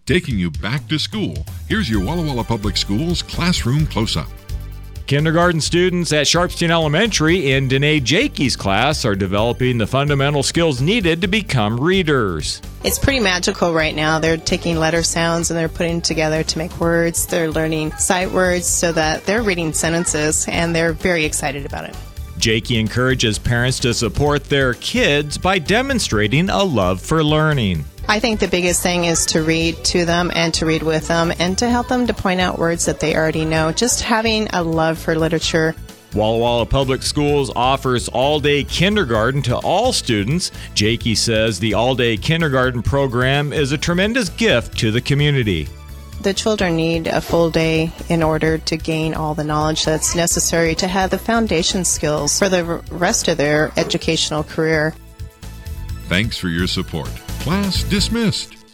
Taking you back to school, here's your Walla Walla Public Schools Classroom Close-Up. Kindergarten students at Sharpstein Elementary in Danae Jakey's class are developing the fundamental skills needed to become readers. It's pretty magical right now. They're taking letter sounds and they're putting them together to make words. They're learning sight words so that they're reading sentences, and they're very excited about it. Jakey encourages parents to support their kids by demonstrating a love for learning. I think the biggest thing is to read to them and to read with them and to help them to point out words that they already know. Just having a love for literature. Walla Walla Public Schools offers all-day kindergarten to all students. Jakey says the all-day kindergarten program is a tremendous gift to the community. The children need a full day in order to gain all the knowledge that's necessary to have the foundation skills for the rest of their educational career. Thanks for your support. Class dismissed.